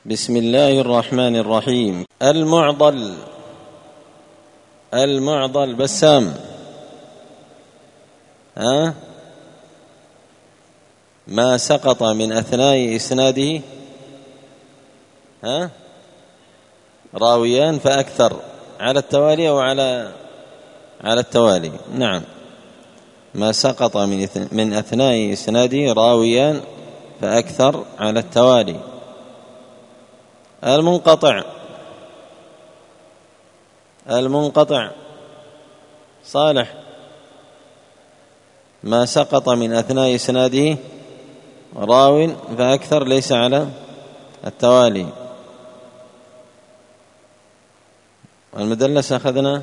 بسم الله الرحمن الرحيم. المعضل بسام. ما سقط من أثناء إسناده راويان فأكثر، على التوالي أو على التوالي؟ نعم، ما سقط من أثناء إسناده راويان فأكثر على التوالي. المنقطع صالح، ما سقط من أثناء إسناده راو فأكثر ليس على التوالي. المدلس أخذنا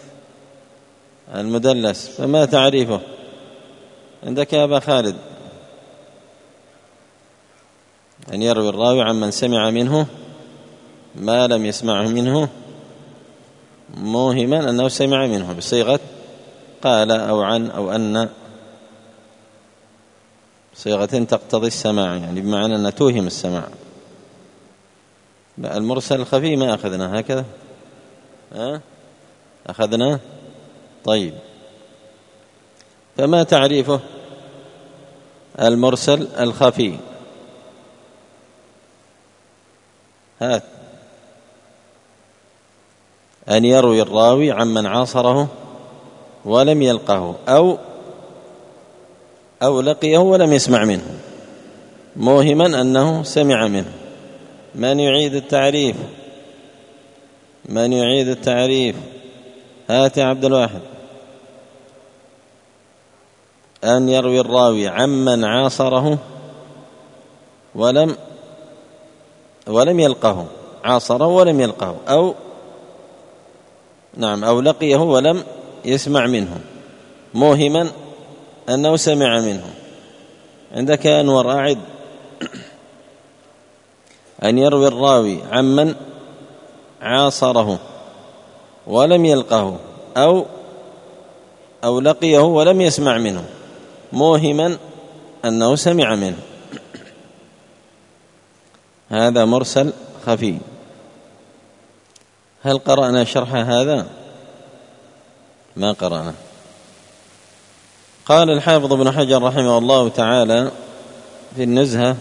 المدلس، فما تعريفه عندك يا أبا خالد؟ أن يروي الراوي عمن سمع منه ما لم يسمعه منه موهما أنه سمع منه بصيغة قال أو عن أو أن، صيغة تقتضي السماع، يعني بمعنى أن توهم السماع. المرسل الخفي ما أخذنا هكذا، أخذنا. طيب، فما تعريفه المرسل الخفي؟ هات. أن يروي الراوي عمن عاصره ولم يلقه أو لقيه ولم يسمع منه موهما أنه سمع منه. من يعيد التعريف؟ هات يا عبد الواحد. أن يروي الراوي عمن عاصره ولم يلقه، عاصره ولم يلقه، أو لقيه ولم يسمع منه موهما أنه سمع منه. عندك يا أنور أعد. أن يروي الراوي عمن عاصره ولم يلقه أو لقيه ولم يسمع منه موهما أنه سمع منه، هذا مرسل خفي. هل قرأنا شرح هذا؟ ما قرأنا. قال الحافظ ابن حجر رحمه الله تعالى في النزهة،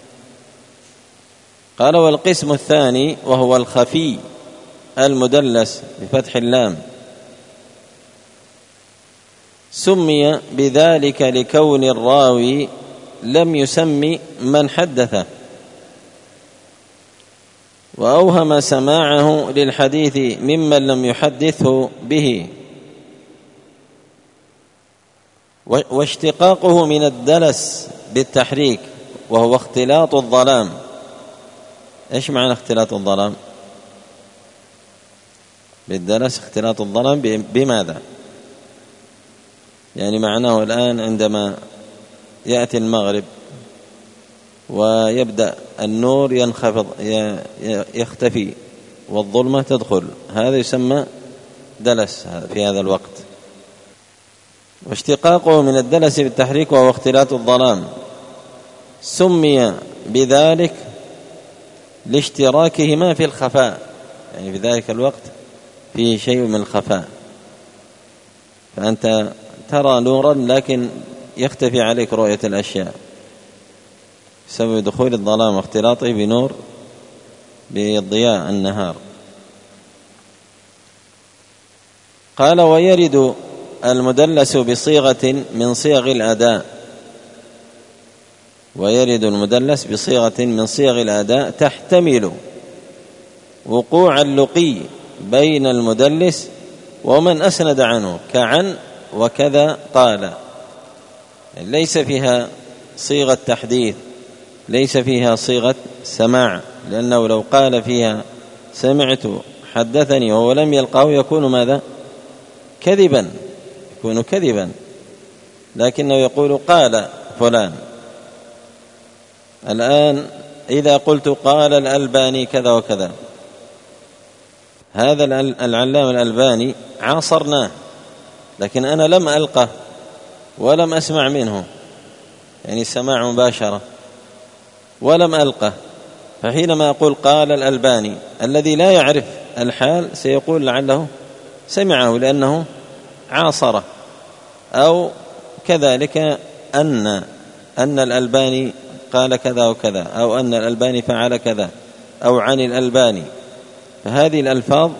قال: والقسم الثاني وهو الخفي المدلس بفتح اللام، سمي بذلك لكون الراوي لم يسمي من حدثه وأوهم سماعه للحديث ممن لم يحدثه به، واشتقاقه من الدلس بالتحريك وهو اختلاط الظلام. ايش معنى اختلاط الظلام؟ بالدلس اختلاط الظلام بماذا؟ يعني معناه الآن عندما يأتي المغرب ويبدأ النور ينخفض يختفي والظلمة تدخل، هذا يسمى دلس في هذا الوقت. واشتقاقه من الدلس بالتحريك وهو اختلاط الظلام، سمي بذلك لاشتراكهما في الخفاء، يعني في ذلك الوقت فيه شيء من الخفاء، فأنت ترى نورا لكن يختفي عليك رؤية الأشياء بسبب دخول الظلام واختلاطه بنور بضياء النهار. قال: ويرد المدلس بصيغة من صيغ الأداء، ويرد المدلس بصيغة من صيغ الأداء تحتمل وقوع اللقي بين المدلس ومن أسند عنه، كعن وكذا قال، ليس فيها صيغة تحديث، ليس فيها صيغة سماع، لأنه لو قال فيها سمعت حدثني وهو لم يلقاه يكون ماذا؟ كذبا، يكون كذبا، لكنه يقول قال فلان. الآن إذا قلت قال الألباني كذا وكذا، هذا العلامة الألباني عاصرناه، لكن أنا لم ألقه ولم أسمع منه، يعني سماع مباشرة، ولم ألقه، فحينما يقول قال الألباني الذي لا يعرف الحال سيقول لعله سمعه لأنه عاصره، أو كذلك أن الألباني قال كذا وكذا، أو أن الألباني فعل كذا، أو عن الألباني. فهذه الألفاظ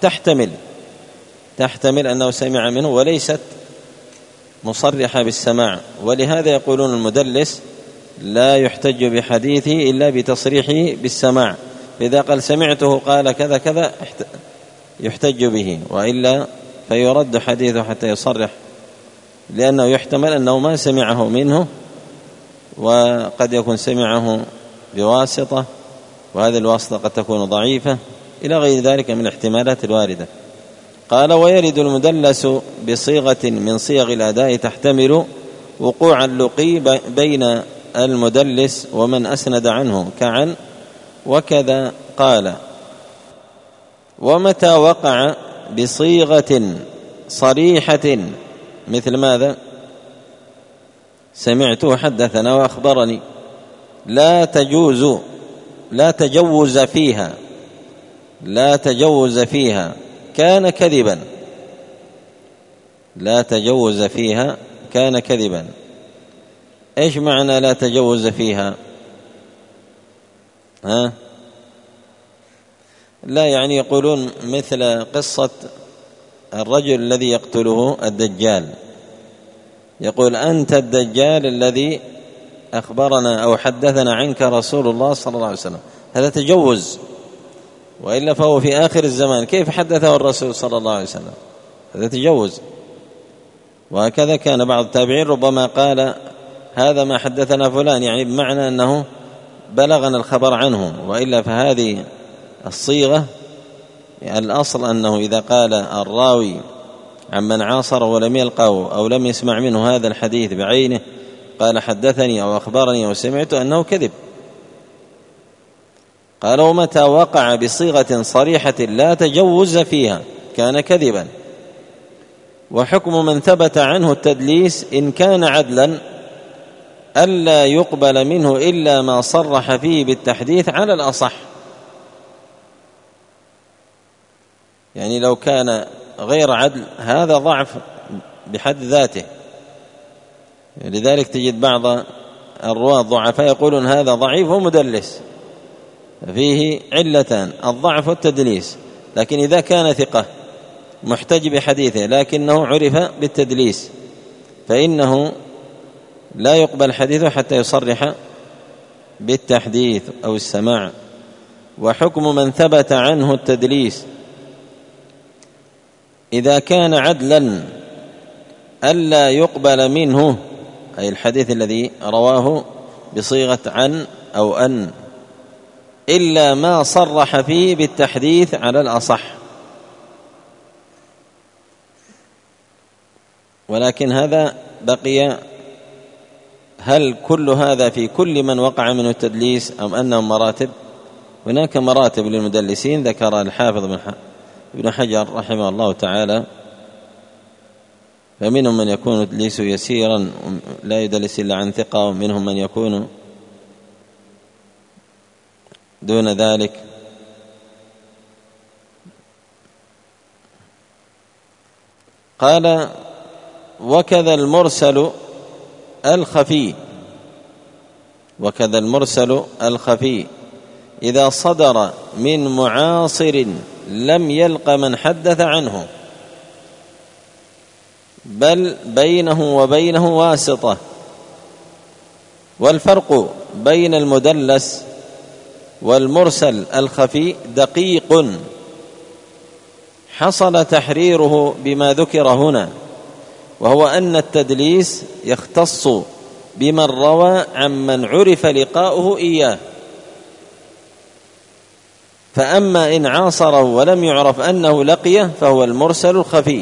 تحتمل أنه سمع منه وليست مصرحة بالسماع، ولهذا يقولون المدلس لا يحتج بحديثه إلا بتصريحه بالسماع، فإذا قال سمعته قال كذا كذا يحتج به، وإلا فيرد حديثه حتى يصرح، لأنه يحتمل أنه ما سمعه منه، وقد يكون سمعه بواسطة، وهذه الواسطة قد تكون ضعيفة، إلى غير ذلك من الاحتمالات الواردة. قال ويرد المدلس بصيغة من صيغ الأداء تحتمل وقوع اللقي بين المدلس ومن أسند عنه كعن وكذا. قال ومتى وقع بصيغة صريحة مثل ماذا؟ سمعت حدثنا وأخبرني، لا تجوز فيها كان كذبا، لا تجوز فيها كان كذبا. ايش معنى لا تجوز فيها؟ لا يعني يقولون مثل قصة الرجل الذي يقتله الدجال، يقول أنت الدجال الذي أخبرنا أو حدثنا عنك رسول الله صلى الله عليه وسلم، هذا تجوز، وإلا فهو في آخر الزمان كيف حدثه الرسول صلى الله عليه وسلم؟ هذا تجوز. وهكذا كان بعض التابعين ربما قال هذا ما حدثنا فلان، يعني بمعنى أنه بلغنا الخبر عنه، وإلا فهذه الصيغة الأصل أنه إذا قال الراوي عمن عاصر ولم يلقاه أو لم يسمع منه هذا الحديث بعينه قال حدثني أو أخبرني أو سمعت أنه كذب. قال ومتى وقع بصيغة صريحة لا تجوز فيها كان كذبا. وحكم من ثبت عنه التدليس إن كان عدلا ألا يقبل منه إلا ما صرح فيه بالتحديث على الأصح. يعني لو كان غير عدل هذا ضعف بحد ذاته، لذلك تجد بعض الرواة الضعفاء يقولون هذا ضعيف ومدلس، فيه علتان الضعف والتدليس. لكن إذا كان ثقة محتج بحديثه لكنه عرف بالتدليس فإنه لا يقبل حديثه حتى يصرح بالتحديث أو السماع. وحكم من ثبت عنه التدليس إذا كان عدلا ألا يقبل منه، أي الحديث الذي رواه بصيغة عن أو أن، إلا ما صرح فيه بالتحديث على الأصح. ولكن هذا بقي، هل كل هذا في كل من وقع منه التدليس أم أنهم مراتب؟ هناك مراتب للمدلسين ذكر الحافظ ابن حجر رحمه الله تعالى، فمنهم من يكون تدليسه يسيرا لا يدلس إلا عن ثقة، ومنهم من يكون دون ذلك. قال وكذا المرسل الخفي إذا صدر من معاصر لم يلق من حدث عنه بل بينه وبينه واسطة. والفرق بين المدلس والمرسل الخفي دقيق حصل تحريره بما ذكر هنا، وهو أن التدليس يختص بمن روى عمن عرف لقاؤه إياه، فأما إن عاصره ولم يعرف أنه لقيه فهو المرسل الخفي.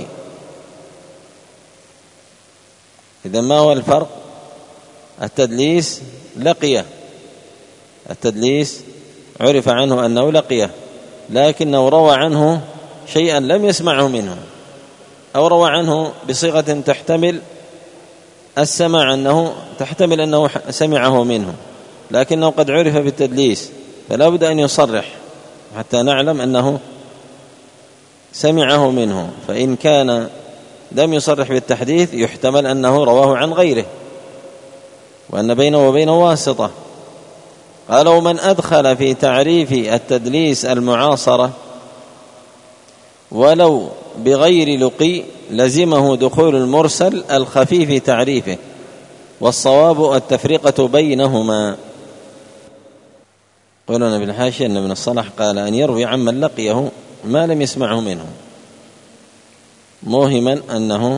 إذن ما هو الفرق؟ التدليس لقيه، التدليس عرف عنه أنه لقيه لكنه روى عنه شيئا لم يسمعه منه، أو روى عنه بصيغة تحتمل السماع، أنه تحتمل أنه سمعه منه لكنه قد عرف بالتدليس فلا بد أن يصرح حتى نعلم أنه سمعه منه. فإن كان لم يصرح بالتحديث يحتمل أنه رواه عن غيره وأن بينه وبينه واسطة. قال: ومن أدخل في تعريف التدليس المعاصرة ولو بغير لقي لزمه دخول المرسل الخفي في تعريفه، والصواب التفرقة بينهما. قولنا بالحاشية أن ابن الصلاح قال أن يروي عمن لقيه ما لم يسمعه منه، موهما أنه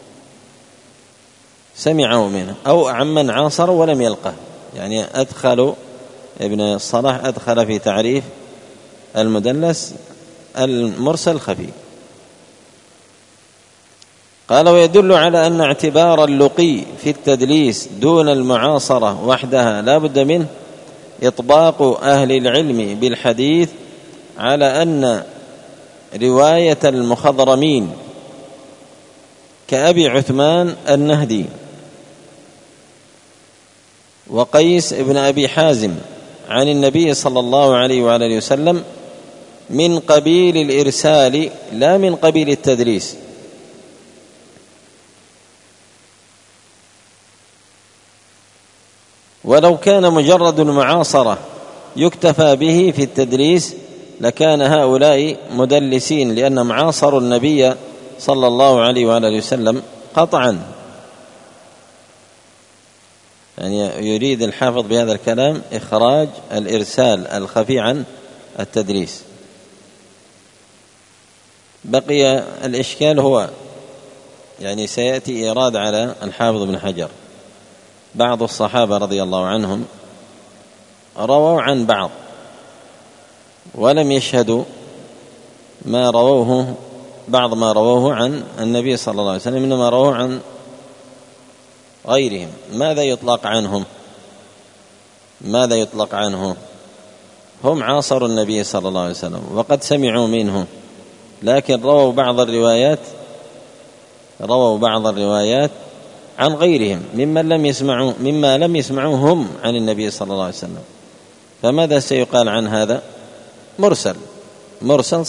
سمعه منه، أو عمن عاصر ولم يلقه. يعني أدخل ابن الصلاح أدخل في تعريف المدلس المرسل الخفي. قال: ويدل على أن اعتبار اللقي في التدليس دون المعاصرة وحدها لا بد منه إطباق أهل العلم بالحديث على أن رواية المخضرمين كأبي عثمان النهدي وقيس ابن أبي حازم عن النبي صلى الله عليه وآله وسلم من قبيل الإرسال لا من قبيل التدليس. ولو كان مجرد المعاصرة يكتفى به في التدليس لكان هؤلاء مدلسين، لأنهم عاصروا النبي صلى الله عليه وآله وسلم قطعا. يعني يريد الحافظ بهذا الكلام إخراج الإرسال الخفي عن التدليس. بقي الإشكال هو يعني سيأتي إيراد على الحافظ بن حجر. بعض الصحابة رضي الله عنهم رووا عن بعض ولم يشهدوا ما رووه، بعض ما رووه عن النبي صلى الله عليه وسلم، إنما رووه عن غيرهم. ماذا يطلق عنهم؟ ماذا يطلق عنه؟ هم عاصروا النبي صلى الله عليه وسلم وقد سمعوا منه، لكن رووا بعض الروايات عن غيرهم مما لم يسمعوا هم عن النبي صلى الله عليه وسلم. فماذا سيقال عن هذا؟ مرسل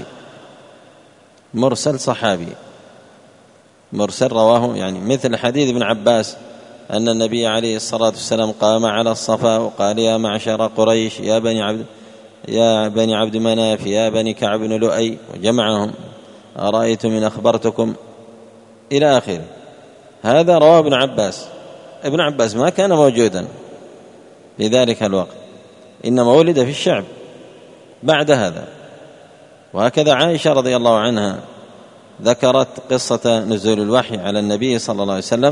صحابي مرسل رواه، يعني مثل حديث ابن عباس أن النبي عليه الصلاة والسلام قام على الصفا وقال: يا معشر قريش، يا بني عبد مناف، يا بني كعب بن لؤي، وجمعهم: أرأيتم إن أخبرتكم، إلى آخره. هذا رواه ابن عباس ما كان موجودا في ذلك الوقت، إنما ولد في الشعب بعد هذا. وهكذا عائشة رضي الله عنها ذكرت قصة نزول الوحي على النبي صلى الله عليه وسلم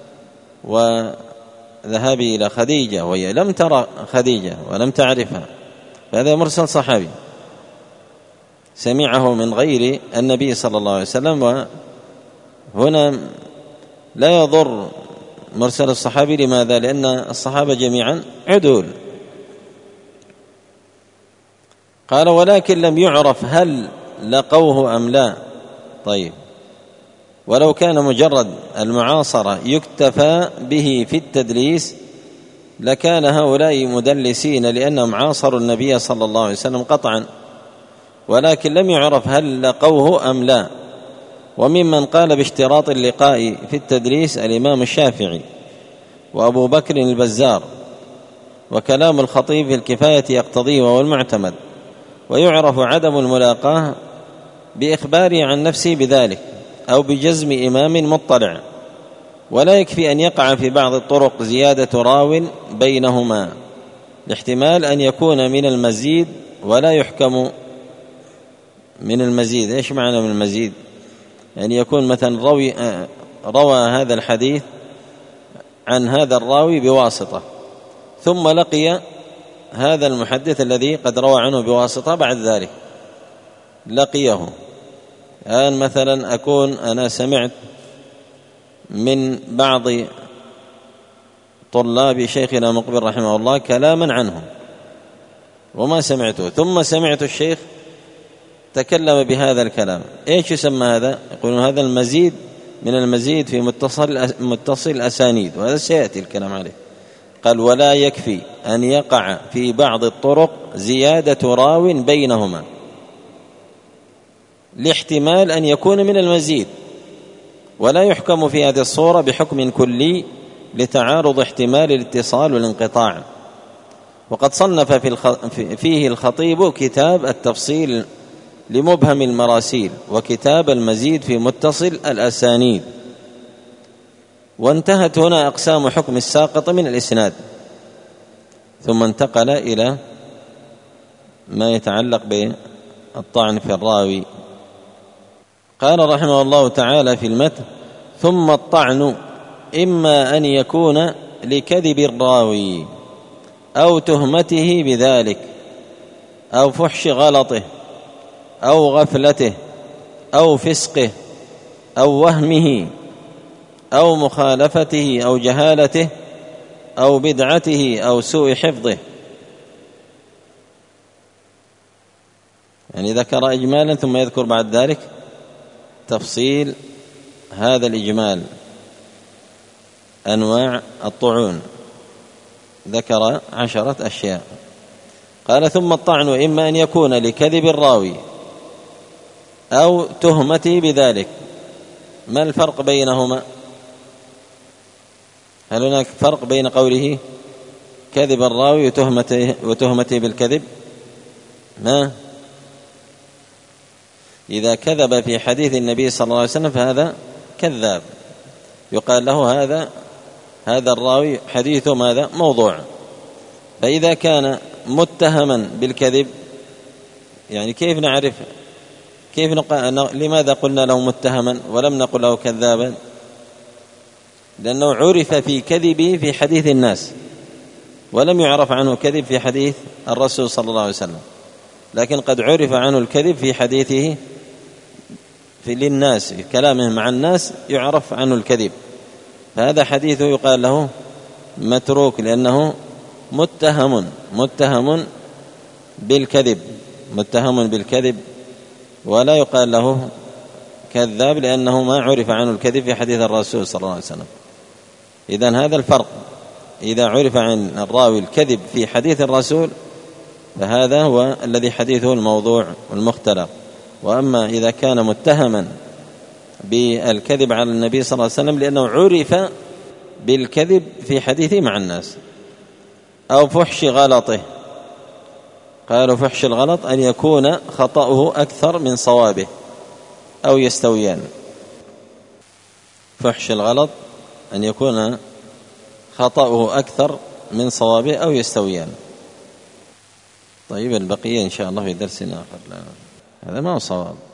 وذهابه إلى خديجة وهي لم ترى خديجة ولم تعرفها، فهذا مرسل صحابي سمعه من غير النبي صلى الله عليه وسلم. وهنا لا يضر مرسل الصحابي. لماذا؟ لأن الصحابة جميعا عدول. قال: ولكن لم يعرف هل لقوه أم لا. طيب، ولو كان مجرد المعاصرة يكتفى به في التدليس لكان هؤلاء مدلسين، لأنهم عاصروا النبي صلى الله عليه وسلم قطعا، ولكن لم يعرف هل لقوه أم لا. وممن قال باشتراط اللقاء في التدليس الإمام الشافعي وأبو بكر البزار، وكلام الخطيب في الكفاية يقتضيه وهو المعتمد. ويعرف عدم الملاقاة بإخباره عن نفسه بذلك أو بجزم إمام مطلع، ولا يكفي أن يقع في بعض الطرق زيادة راو بينهما لاحتمال أن يكون من المزيد، ولا يحكم من المزيد. إيش معنى من المزيد؟ يعني يكون مثلا روى هذا الحديث عن هذا الراوي بواسطة، ثم لقي هذا المحدث الذي قد روى عنه بواسطة بعد ذلك لقيه. الآن مثلا أكون أنا سمعت من بعض طلاب شيخنا مقبل رحمه الله كلاما عنه وما سمعته، ثم سمعت الشيخ تكلم بهذا الكلام. إيش يسمى هذا؟ يقولون هذا المزيد من المزيد في متصل الأسانيد، وهذا سيأتي الكلام عليه. قال ولا يكفي أن يقع في بعض الطرق زيادة راو بينهما لاحتمال أن يكون من المزيد، ولا يحكم في هذه الصورة بحكم كلي لتعارض احتمال الاتصال والانقطاع. وقد صنف فيه الخطيب كتاب التفصيل لمبهم المراسيل، وكتاب المزيد في متصل الأسانيد. وانتهت هنا أقسام حكم الساقط من الإسناد، ثم انتقل إلى ما يتعلق بالطعن في الراوي. قال رحمه الله تعالى في المتن: ثم الطعن إما أن يكون لكذب الراوي أو تهمته بذلك أو فحش غلطه أو غفلته أو فسقه أو وهمه أو مخالفته أو جهالته أو بدعته أو سوء حفظه. يعني ذكر إجمالا ثم يذكر بعد ذلك تفصيل هذا الإجمال أنواع الطعون، ذكر 10 أشياء. قال: ثم الطعن إما أن يكون لكذب الراوي أو تهمته بذلك. ما الفرق بينهما؟ هل هناك فرق بين قوله كذب الراوي وتهمته بالكذب؟ ما إذا كذب في حديث النبي صلى الله عليه وسلم فهذا كذاب، يقال له هذا الراوي حديثه ماذا؟ موضوع. فإذا كان متهما بالكذب، يعني كيف نعرف لماذا قلنا له متهما ولم نقل له كذابا؟ لأنه عرف في كذبه في حديث الناس، ولم يعرف عنه كذب في حديث الرسول صلى الله عليه وسلم، لكن قد عرف عنه الكذب في حديثه للناس، في كلامه مع الناس يعرف عنه الكذب، فهذا حديثه يقال له متروك، لأنه متهم بالكذب، ولا يقال له كذاب لأنه ما عرف عنه الكذب في حديث الرسول صلى الله عليه وسلم. إذن هذا الفرق، إذا عرف عن الراوي الكذب في حديث الرسول فهذا هو الذي حديثه الموضوع والمختلق. وأما إذا كان متهما بالكذب على النبي صلى الله عليه وسلم لأنه عرف بالكذب في حديثه مع الناس، أو فحش غلطه. قالوا فحش الغلط أن يكون خطأه أكثر من صوابه أو يستويان. فحش الغلط أن يكون خطأه أكثر من صوابه أو يستويان. طيب، البقية إن شاء الله في درس آخر. هذا ما هو صواب.